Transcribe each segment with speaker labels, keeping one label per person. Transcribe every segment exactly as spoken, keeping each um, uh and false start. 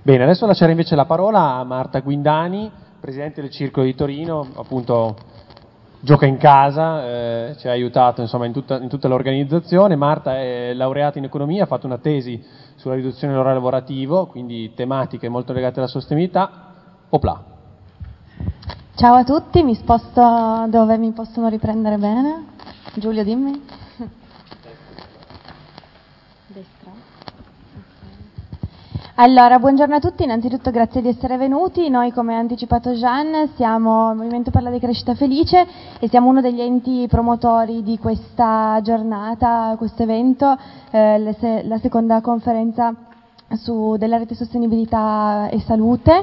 Speaker 1: Bene, adesso lascerei invece la parola a Marta Guindani, presidente del Circolo di Torino, appunto gioca in casa, eh, ci ha aiutato insomma in tutta, in tutta l'organizzazione. Marta è laureata in economia, ha fatto una tesi sulla riduzione dell'orario lavorativo, quindi tematiche molto legate alla sostenibilità. Opla.
Speaker 2: Ciao a tutti, mi sposto dove mi possono riprendere bene. Giulio, dimmi. Destra. Allora, buongiorno a tutti, innanzitutto grazie di essere venuti. Noi, come ha anticipato Jean, siamo il Movimento per la Decrescita Felice e siamo uno degli enti promotori di questa giornata, questo evento, eh, le se- la seconda conferenza su della rete sostenibilità e salute.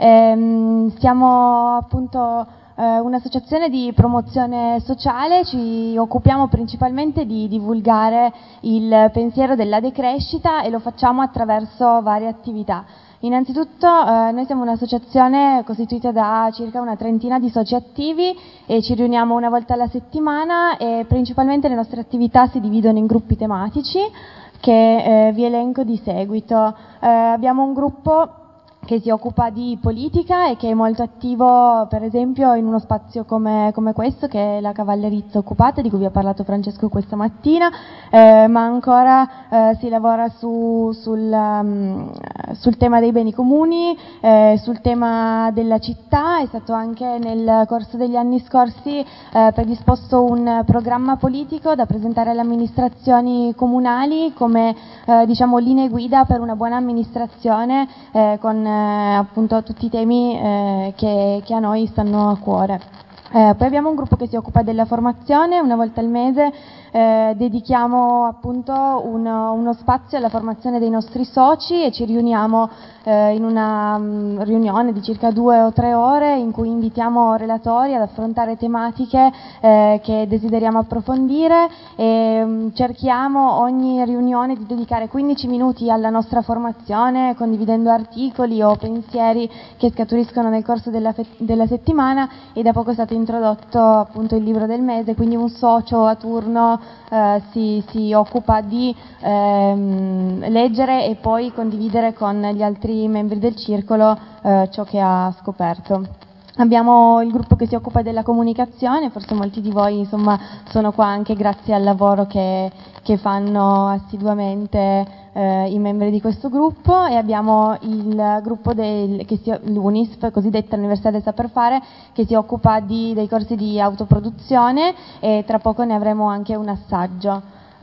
Speaker 2: Ehm, siamo appunto eh, un'associazione di promozione sociale, ci occupiamo principalmente di divulgare il pensiero della decrescita e lo facciamo attraverso varie attività. Innanzitutto eh, noi siamo un'associazione costituita da circa una trentina di soci attivi e ci riuniamo una volta alla settimana e principalmente le nostre attività si dividono in gruppi tematici che eh, vi elenco di seguito. Eh, abbiamo un gruppo che si occupa di politica e che è molto attivo, per esempio, in uno spazio come, come questo, che è la Cavallerizza Occupata, di cui vi ha parlato Francesco questa mattina, eh, ma ancora eh, si lavora su, sul, um, sul tema dei beni comuni, eh, sul tema della città. È stato anche nel corso degli anni scorsi eh, predisposto un programma politico da presentare alle amministrazioni comunali come eh, diciamo linee guida per una buona amministrazione eh, con eh, appunto tutti i temi eh, che, che a noi stanno a cuore. Eh, poi abbiamo un gruppo che si occupa della formazione, una volta al mese eh, dedichiamo appunto uno, uno spazio alla formazione dei nostri soci e ci riuniamo eh, in una um, riunione di circa due o tre ore in cui invitiamo relatori ad affrontare tematiche eh, che desideriamo approfondire e um, cerchiamo ogni riunione di dedicare quindici minuti alla nostra formazione condividendo articoli o pensieri che scaturiscono nel corso della, fe- della settimana e da poco è stato introdotto appunto il libro del mese, quindi un socio a turno eh, si, si occupa di ehm, leggere e poi condividere con gli altri membri del circolo eh, ciò che ha scoperto. Abbiamo il gruppo che si occupa della comunicazione, forse molti di voi insomma sono qua anche grazie al lavoro che, che fanno assiduamente eh, i membri di questo gruppo, e abbiamo il gruppo del, che si, l'U N I S F, cosiddetta Università del Saper Fare, che si occupa di, dei corsi di autoproduzione e tra poco ne avremo anche un assaggio.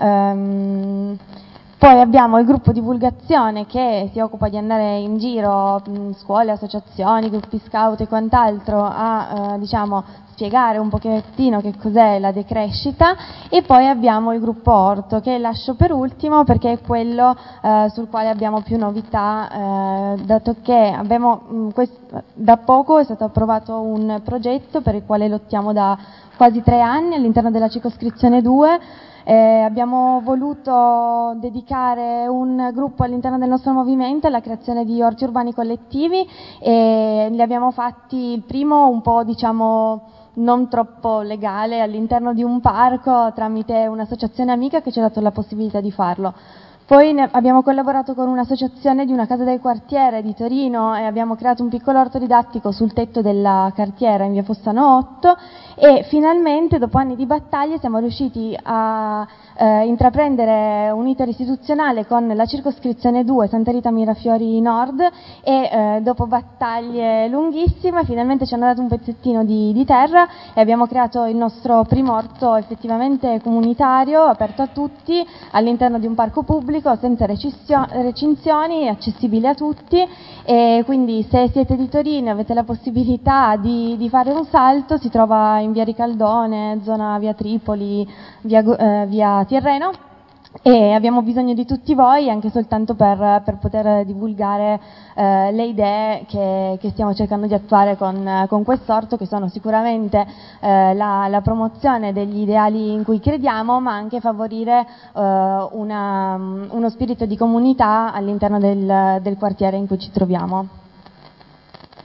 Speaker 2: Um, Poi abbiamo il gruppo divulgazione che si occupa di andare in giro, mh, scuole, associazioni, gruppi scout e quant'altro a eh, diciamo spiegare un pochettino che cos'è la decrescita, e poi abbiamo il gruppo orto che lascio per ultimo perché è quello eh, sul quale abbiamo più novità, eh, dato che abbiamo mh, quest- da poco è stato approvato un progetto per il quale lottiamo da quasi tre anni all'interno della circoscrizione due. Eh, abbiamo voluto dedicare un gruppo all'interno del nostro movimento alla creazione di orti urbani collettivi e li abbiamo fatti il primo un po' diciamo non troppo legale all'interno di un parco tramite un'associazione amica che ci ha dato la possibilità di farlo. Poi ne abbiamo collaborato con un'associazione di una casa del quartiere di Torino e abbiamo creato un piccolo orto didattico sul tetto della cartiera in via Fossano otto, e finalmente dopo anni di battaglie siamo riusciti a eh, intraprendere un iter istituzionale con la circoscrizione due Santa Rita Mirafiori Nord e eh, dopo battaglie lunghissime finalmente ci hanno dato un pezzettino di, di terra e abbiamo creato il nostro primo orto effettivamente comunitario, aperto a tutti all'interno di un parco pubblico senza recinzioni, accessibile a tutti, e quindi se siete di Torino e avete la possibilità di, di fare un salto si trova in via Ricaldone, zona via Tripoli, via, eh, via Tirreno, e abbiamo bisogno di tutti voi anche soltanto per, per poter divulgare eh, le idee che, che stiamo cercando di attuare con, con quest'orto, che sono sicuramente eh, la, la promozione degli ideali in cui crediamo, ma anche favorire eh, una, uno spirito di comunità all'interno del, del quartiere in cui ci troviamo.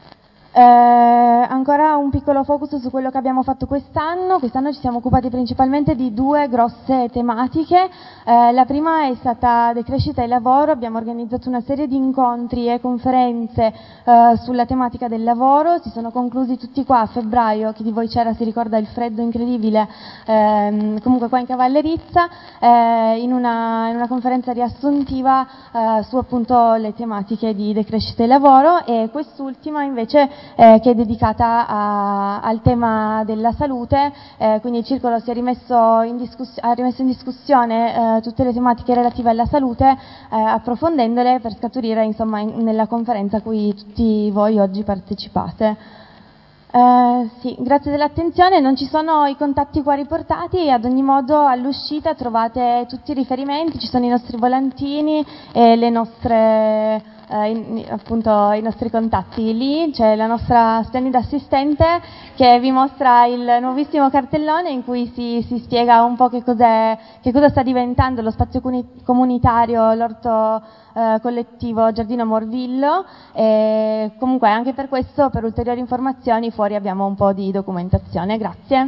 Speaker 2: Eh, ancora un piccolo focus su quello che abbiamo fatto quest'anno. Quest'anno ci siamo occupati principalmente di due grosse tematiche. Eh, la prima è stata decrescita e lavoro. Abbiamo organizzato una serie di incontri e conferenze eh, sulla tematica del lavoro. Si sono conclusi tutti qua a febbraio. Chi di voi c'era si ricorda il freddo incredibile, ehm, comunque qua in Cavallerizza, eh, in, una, in una conferenza riassuntiva eh, su appunto le tematiche di decrescita e lavoro, e quest'ultima invece Eh, che è dedicata a, al tema della salute, eh, quindi il circolo si è rimesso in, discuss- ha rimesso in discussione eh, tutte le tematiche relative alla salute, eh, approfondendole per scaturire insomma in, nella conferenza a cui tutti voi oggi partecipate. Eh, sì, grazie dell'attenzione. Non ci sono i contatti qua riportati, ad ogni modo all'uscita trovate tutti i riferimenti, ci sono i nostri volantini e le nostre, eh, in, appunto, i nostri contatti. Lì c'è la nostra splendida assistente che vi mostra il nuovissimo cartellone in cui si, si spiega un po' che, cos'è, che cosa sta diventando lo spazio comunitario, l'orto eh, collettivo Giardino Morvillo, e comunque anche per questo, per ulteriori informazioni, fuori abbiamo un po' di documentazione. Grazie.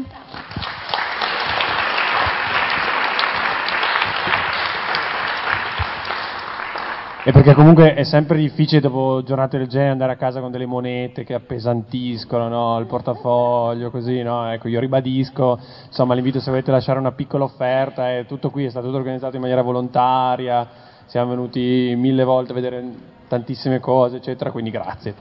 Speaker 1: E perché comunque è sempre difficile dopo giornate del genere andare a casa con delle monete che appesantiscono, no? Il portafoglio, così, no? Ecco, io ribadisco, insomma, l'invito, se volete lasciare una piccola offerta, è tutto qui, è stato tutto organizzato in maniera volontaria, siamo venuti mille volte a vedere tantissime cose, eccetera, quindi grazie.